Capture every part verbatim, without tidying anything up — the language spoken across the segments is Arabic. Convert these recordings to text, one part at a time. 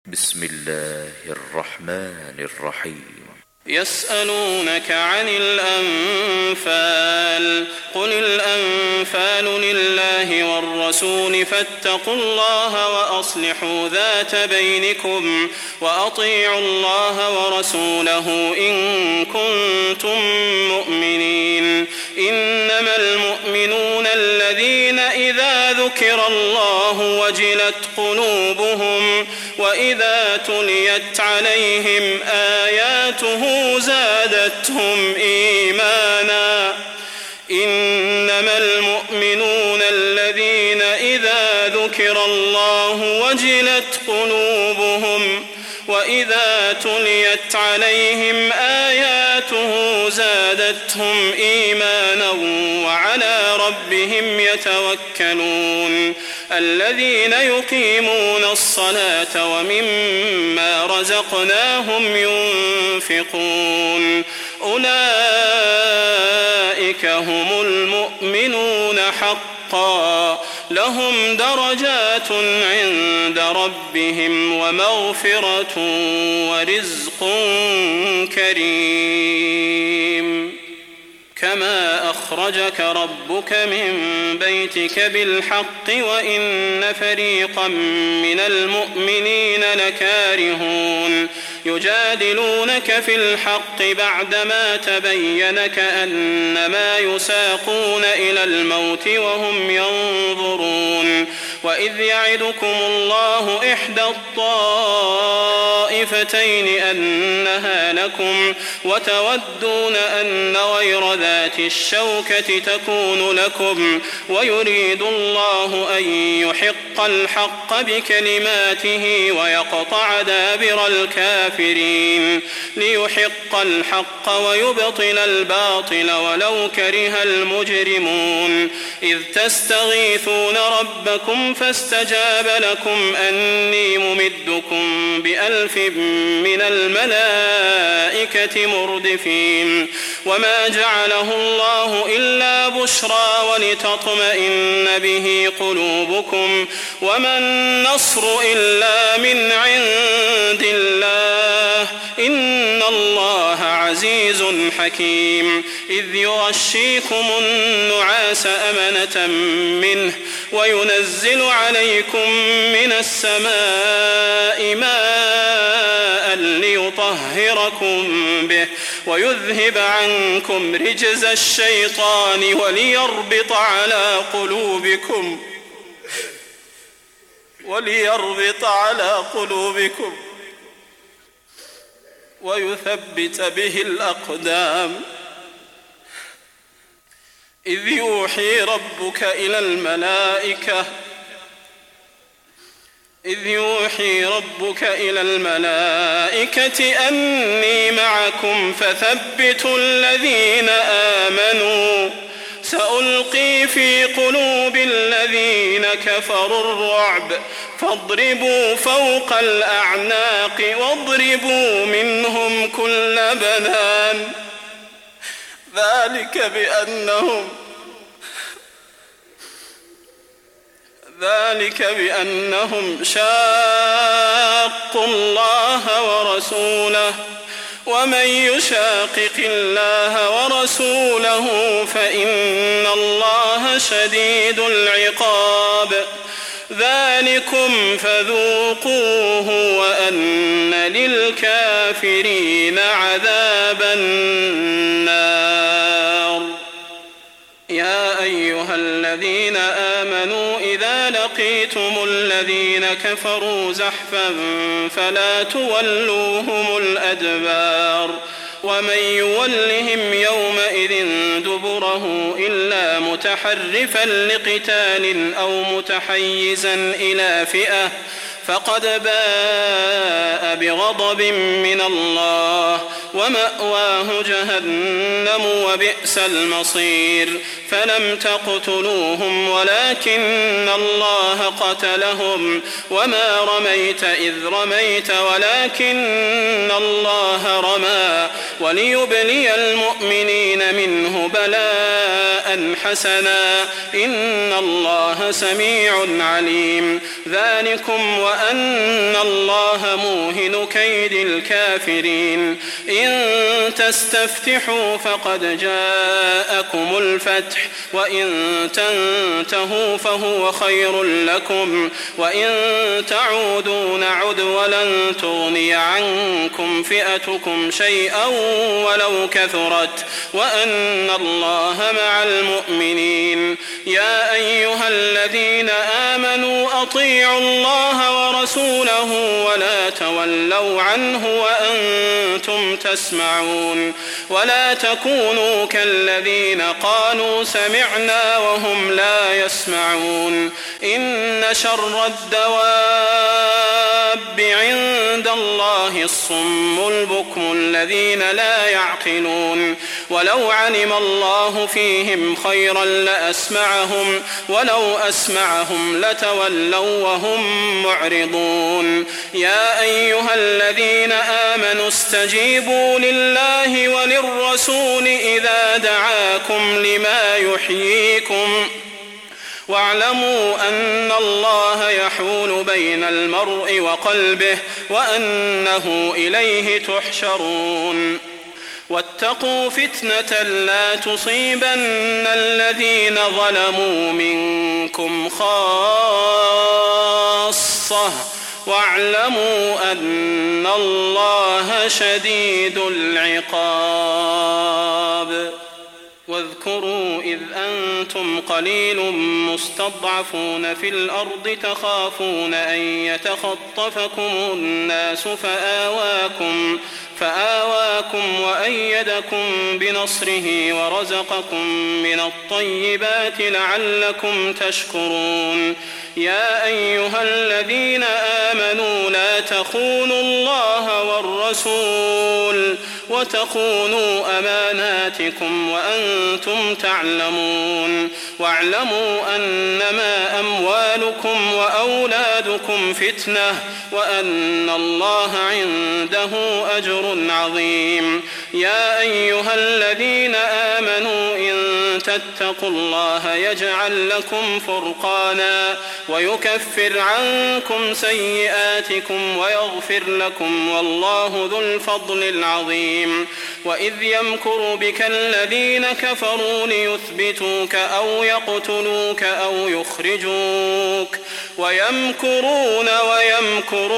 بسم الله الرحمن الرحيم. يسألونك عن الأنفال قل الأنفال لله والرسول فاتقوا الله وأصلحوا ذات بينكم وأطيعوا الله ورسوله إن كنتم مؤمنين. إنما المؤمنون الذين إذا ذكر الله وجلت قلوبهم وإذا تليت عليهم آياته زادتهم إيمانا. إنما المؤمنون الذين إذا ذكر الله وجلت قلوبهم وإذا تليت عليهم آياته زادتهم إيمانا وعلى ربهم يتوكلون. الذين يقيمون الصلاة ومما رزقناهم ينفقون أولئك هم المؤمنون حقا لهم درجات عند ربهم ومغفرة ورزق كريم. كما أخرجك ربك من بيتك بالحق وإن فريقا من المؤمنين لكارهون يجادلونك في الحق بعدما تبين كأنما يساقون إلى الموت وهم ينظرون. وإذ يعدكم الله إحدى الطائفتين أنها لكم وتودون أن غير ذات الشوكة تكون لكم ويريد الله أن يحق الحق بكلماته ويقطع دابر الكافرين ليحق الحق ويبطل الباطل ولو كره المجرمون. إذ تستغيثون ربكم فاستجاب لكم أني ممدكم بألف من الملائكة مردفين. وما جعله الله إلا بشرى ولتطمئن به قلوبكم وما النصر إلا من عند الله إن الله عزيز حكيم. إذ يغشيكم النعاس أمنة منه وينزل عليكم من السماء ماء ليطهركم به ويذهب عنكم رجز الشيطان وليربط على قلوبكم وليربط على قلوبكم ويثبت به الأقدام. إذ يوحي ربك إلى الملائكة إذ يوحي ربك إلى الملائكة أني معكم فثبتوا الذين آمنوا سألقي في قلوب الذين كفروا الرعب فاضربوا فوق الأعناق واضربوا منهم كل بنان. ذلك بأنهم ذلك بأنهم شاقوا الله ورسوله ومن يشاقق الله ورسوله فإن الله شديد العقاب. ذلكم فذوقوه وأن للكافرين عذاب النار. يا أيها الذين آمنوا إذا لقيتم الذين كفروا زحفا فلا تولوهم الأدبار. ومن يولهم يومئذ دبره إلا متحرفا لقتال أو متحيزا إلى فئة فقد باء بغضب من الله ومأواه جهنم وبئس المصير. فلم تقتلوهم ولكن الله قتلهم وما رميت إذ رميت ولكن الله رمى وليبلي المؤمنين منه بلاء حسنا إن الله سميع عليم ذلكم وأن الله موهن كيد الكافرين إن تستفتحوا فقد جاءكم الفتح وإن تنتهوا فهو خير لكم وإن تعودوا نعد ولن تغني عنكم فئتكم شيئا ولو كثرت وأن الله مع المؤمنين يا أيها الذين آمنوا أطيعوا الله ورسوله ولا تولوا عنه وأنتم تسمعون ولا تكونوا كالذين قالوا سمعنا وهم لا يسمعون إن شر الدواب عند الله الصم البكم الذين لا يعقلون ولو علم الله فيهم خيرا لأسمعهم ولو أسمعهم لتولوا وهم معرضون يا أيها الذين آمنوا استجيبوا لله وللرسول إذا دعاكم لما يحييكم واعلموا أن الله يحول بين المرء وقلبه وأنه إليه تحشرون واتقوا فتنة لا تصيبن الذين ظلموا منكم خاصة واعلموا أن الله شديد العقاب واذكروا إذ أنتم قليل مستضعفون في الأرض تخافون أن يتخطفكم الناس فآواكم فآواكم وأيدكم بنصره ورزقكم من الطيبات لعلكم تشكرون يا أيها الذين آمنوا لا تخونوا الله والرسول وتخونوا أماناتكم وأنتم تعلمون واعلموا أنما أموالكم وأولادكم فتنة وأن الله عنده أجر عظيم يا أيها الذين آمنوا إن تتقوا الله يجعل لكم فرقانا ويكفر عنكم سيئاتكم ويغفر لكم والله ذو الفضل العظيم وإذ يمكر بك الذين كفروا ليثبتوك أو يقتلوك أو يخرجوك ويمكرون ويمكر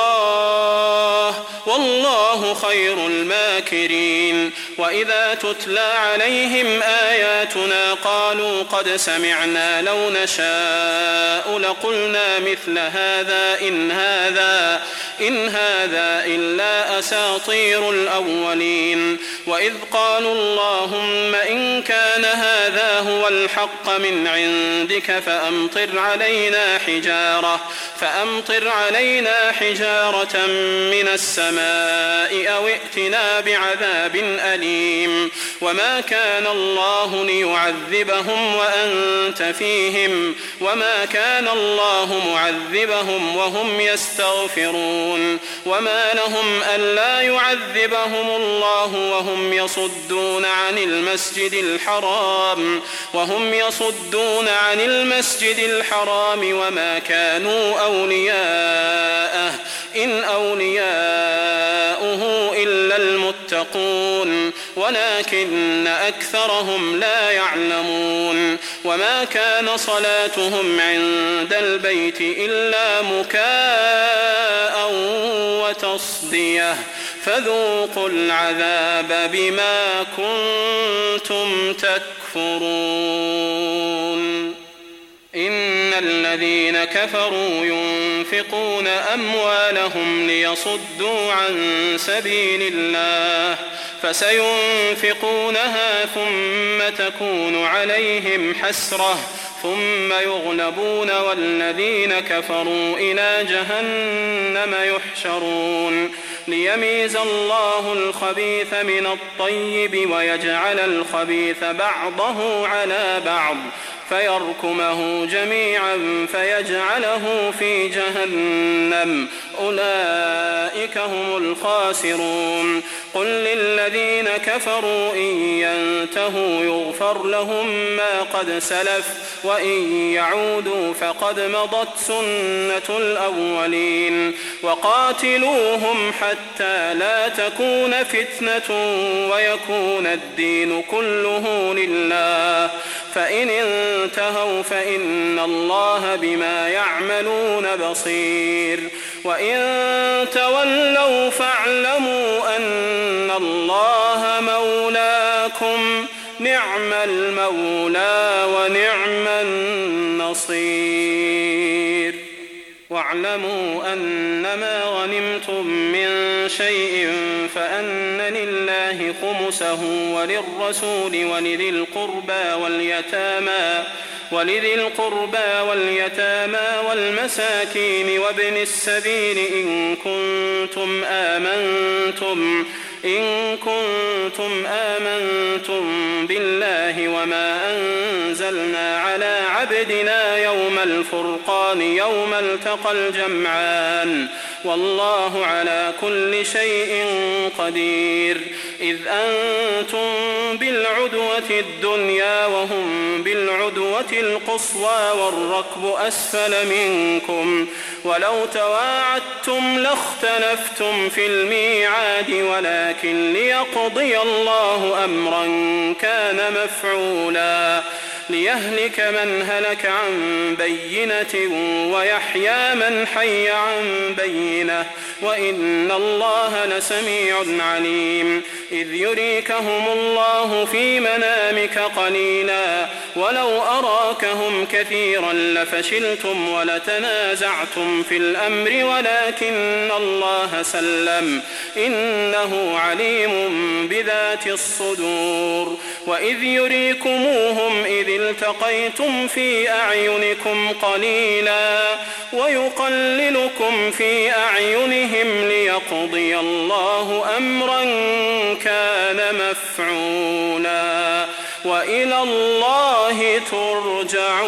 الله والله خير الماكرين وإذا تتلى عليهم آياتنا قالوا قد سمعنا لو نشاء لقلنا مثل هذا إن هذا إن هذا إلا أساطير الأولين وإذ قالوا اللهم إن كان هذا هو الحق من عندك فأمطر علينا حجارة فأمطر علينا حجارة من السماء أو ائتنا بعذاب أليم وما كان الله ليعذبهم وأنت فيهم وما كان الله معذبهم وهم يستغفرون وما لهم ألا يعذبهم الله وهم يصدون عن المسجد الحرام وهم يصدون عن المسجد الحرام وما كانوا أولياءه إن أولياؤه إلا المتقون ولكن أكثرهم لا يعلمون وما كان صلاتهم عند البيت إلا مكاء وتصدية فذوقوا العذاب بما كنتم تكفرون إن الذين كفروا ينفقون أموالهم ليصدوا عن سبيل الله فسينفقونها ثم تكون عليهم حسرة ثم يغلبون والذين كفروا إلى جهنم يحشرون ليميز الله الخبيث من الطيب ويجعل الخبيث بعضه على بعض فيركمه جميعا فيجعله في جهنم أولئك هم الخاسرون قل للذين كفروا إن ينتهوا يغفر لهم ما قد سلف وإن يعودوا فقد مضت سنة الأولين وقاتلوهم حتى لا تكون فتنة ويكون الدين كله لله فإن انتهوا فإن الله بما يعملون بصير وإن تولوا فاعلموا أن الله مولاكم نعم المولى ونعم النصير واعلموا أنما غنمتم من شيء فأن لله خمسه وللرسول ولذي القربى واليتامى ولذي القربى واليتامى والمساكين وابن السبيل إن كنتم آمنتم إن كنتم آمنتم بالله وما أنزلنا على عبدنا يوم الفرقان يوم التقى الجمعان والله على كل شيء قدير إذ أنتم بالعدوة الدنيا وهم بالعدوة القصوى والركب أسفل منكم ولو تواعدتم لاختلفتم في الميعاد ولكن ليقضي الله أمرا كان مفعولا ليهلك من هلك عن بينة ويحيى من حي عن بينة وإن الله لسميع عليم إذ يريكهم الله في منامك قليلا ولو أراكهم كثيرا لفشلتم ولتنازعتم في الأمر ولكن الله سلم إنه عليم بذات الصدور وإذ يريكموهم إذ التقيتم في أعينكم قليلا ويقللكم في أعينهم ليقضي الله أمرا كان مفعولا وإلى الله ترجع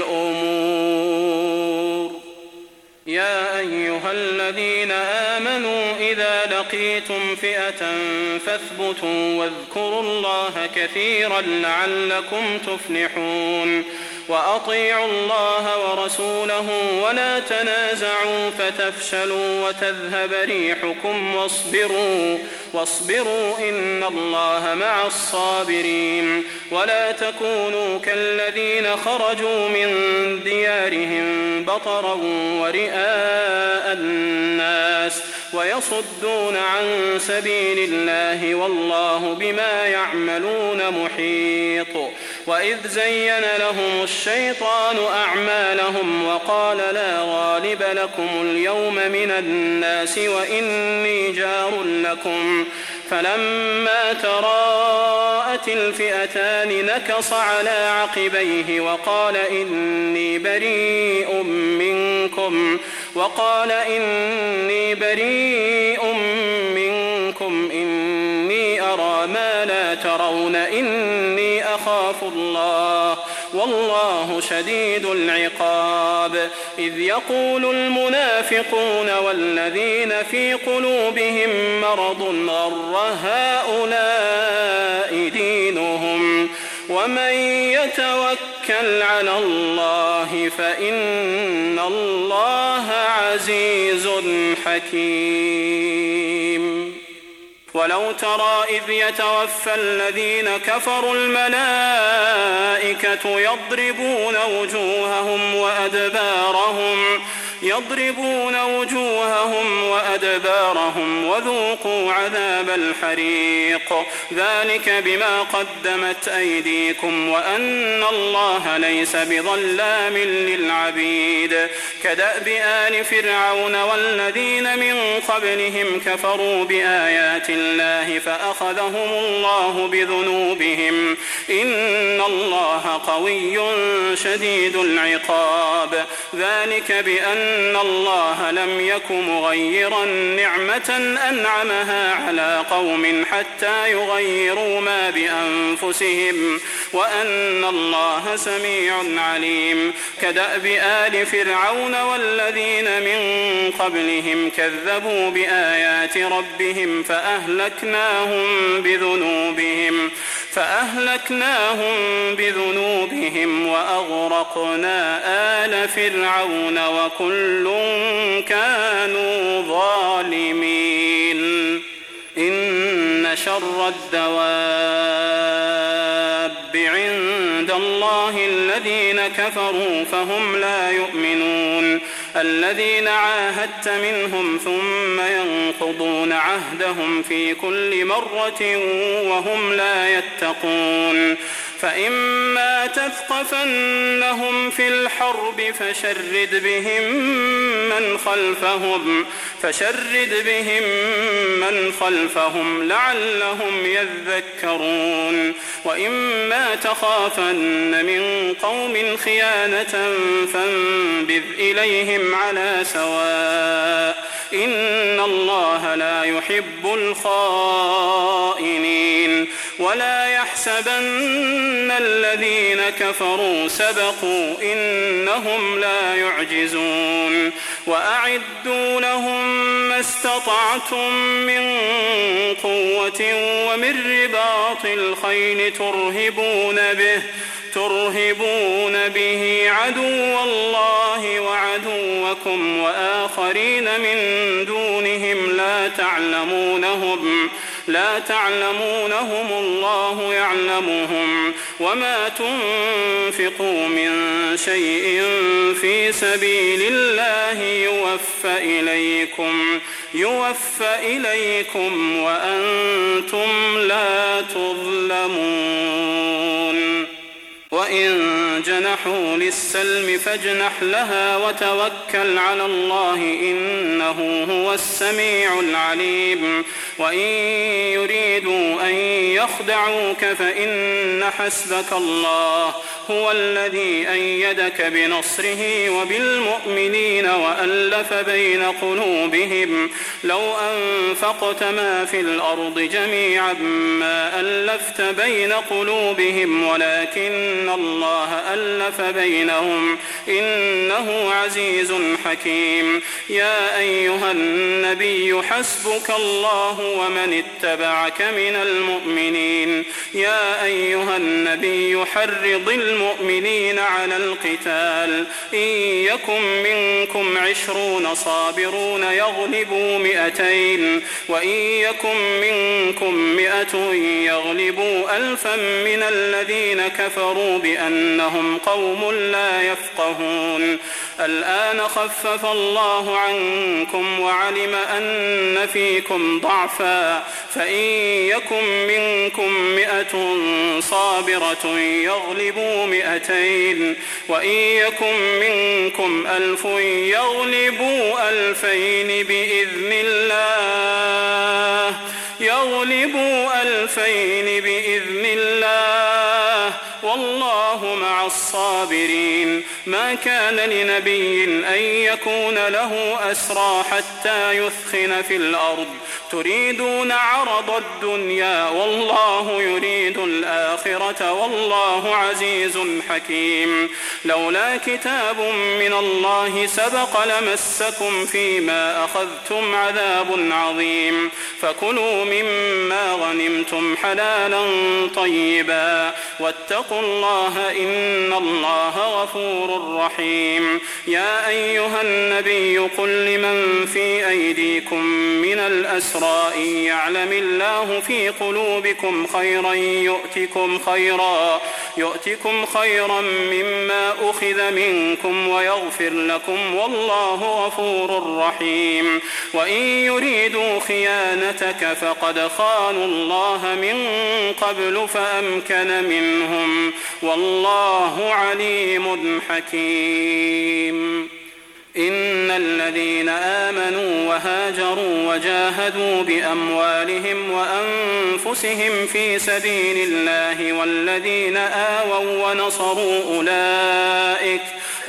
الأمور يا أيها الذين آمنوا إذا لقيتم فئة فاثبتوا واذكروا الله كثيرا لعلكم تفلحون وأطيعوا الله ورسوله ولا تنازعوا فتفشلوا وتذهب ريحكم واصبروا واصبروا إن الله مع الصابرين ولا تكونوا كالذين خرجوا من ديارهم بطرا ورئاء الناس ويصدون عن سبيل الله والله بما يعملون محيط وإذ زين لهم الشيطان أعمالهم وقال لا غالب لكم اليوم من الناس وإني جار لكم فلما تراءت الفئتان نكص على عقبيه وقال إني بريء منكم وقال إني بريء منكم إني أرى ما لا ترون إني أخاف الله والله شديد العقاب إذ يقول المنافقون والذين في قلوبهم مرض غر هؤلاء دينهم ومن يتوكل على الله فإن الله عزيز حكيم ولو ترى إذ يتوفى الذين كفروا الملائكة يضربون وجوههم وأدبارهم يضربون وجوههم وأدبارهم وذوقوا عذاب الحريق ذلك بما قدمت أيديكم وأن الله ليس بظلام للعبيد كدأب آل فرعون والذين من قبلهم كفروا بآيات الله فأخذهم الله بذنوبهم إن الله قوي شديد العقاب ذلك بأن الله لم يك مغيرا نعمة أنعمها على قوم حتى يغيروا ما بأنفسهم وأن الله سميع عليم كدأب آل فرعون والذين من قبلهم كذبوا بآيات ربهم فأهلكناهم بذنوبهم فأهلكناهم بذنوبهم وأغرقنا آل فرعون وكل كانوا ظالمين إن شر الدواب عند الله الذين كفروا فهم لا يؤمنون الذين عاهدت منهم ثم ينقضون عهدهم في كل مرة وهم لا يتقون فإما تثقفنهم في الحرب فشرد بهم من خلفهم فشرد بهم من خلفهم لعلهم يذكرون وإما تخافن من قوم خيانة فانبذ إليهم على سواء إن الله لا يحب الخائنين ولا يحسبن الذين كفروا سبقوا إنهم لا يعجزون وأعدوا لهم ما استطعتم من قوة ومن رباط الخيل ترهبون به ترهبون به عدو الله وعدوكم وآخرين من دونهم لا تعلمونهم لا تعلمونهم الله يعلمهم وما تنفقوا من شيء في سبيل الله يوفى إليكم يوفى إليكم وأنتم لا تظلمون وإن جنحوا للسلم فاجنح لها وتوكل على الله إنه هو السميع العليم وإن يريدوا أن يخدعوك فإن حسبك الله هو الذي أيدك بنصره وبالمؤمنين وألف بين قلوبهم لو أنفقت ما في الأرض جميعا ما ألفت بين قلوبهم ولكن الله ألف بينهم إنه عزيز حكيم يا أيها النبي حسبك الله ومن اتبعك من المؤمنين يا أيها النبي حرض المؤمنين على القتال إن يكن منكم عشرون صابرون يغلبوا مئتين وإن يكن منكم مئة يغلبوا ألفا من الذين كفروا بأنهم قوم لا يفقهون الآن خفف الله عنكم وعلم أن فيكم ضعفا فإن يكن منكم مئة صابرة يغلبوا مئتين وإن يكن منكم ألف يغلبوا ألفين بإذن الله يغلبوا ألفين بإذن الله والله مع الصابرين ما كان لنبي أن يكون له أسرى حتى يثخن في الأرض تريدون عرض الدنيا والله يريد الآخرة والله عزيز حكيم لولا كتاب من الله سبق لمسكم فيما أخذتم عذاب عظيم فكلوا مما غنمتم حلالا طيبا واتقوا الله إن الله غفور رحيم رحيم. يا أيها النبي قل لمن في أيديكم من الأسرى إن يعلم الله في قلوبكم خيرا يؤتكم خيرا يؤتكم خيرا مما أخذ منكم ويغفر لكم والله غفور رحيم. وإن يريدوا خيانتك فقد خانوا الله من قبل فأمكن منهم والله عليم حكيم. إن الذين آمنوا وهاجروا وجاهدوا بأموالهم وأنفسهم في سبيل الله والذين آووا ونصروا أولئك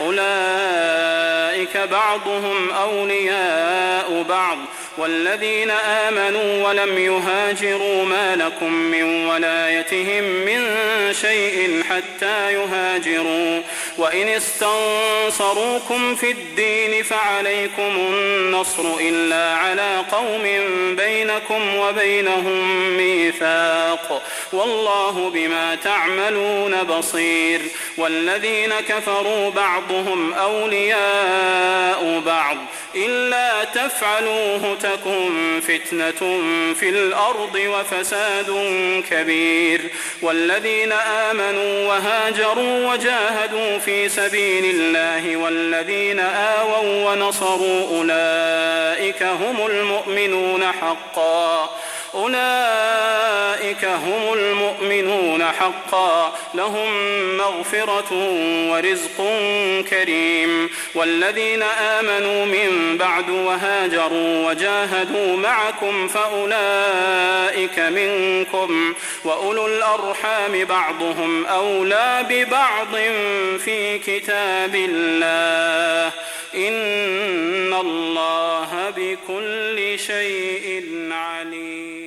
أولئك بعضهم أولياء بعض والذين آمنوا ولم يهاجروا ما لكم من ولايتهم من شيء حتى يهاجروا وإن استنصروكم في الدين فعليكم النصر إلا على قوم بينكم وبينهم ميثاق والله بما تعملون بصير. والذين كفروا بعضهم أولياء بعض إلا تفعلوه تكن فتنة في الأرض وفساد كبير. والذين آمنوا وهاجروا وجاهدوا في سبيل الله والذين آووا ونصروا أولئك هم المؤمنون حقا أولئك هم المؤمنون حقا لهم مغفرة ورزق كريم. والذين آمنوا من بعد وهاجروا وجاهدوا معكم فأولئك منكم وأولو الأرحام بعضهم أولى ببعض في كتاب الله إن الله بكل شيء عليم.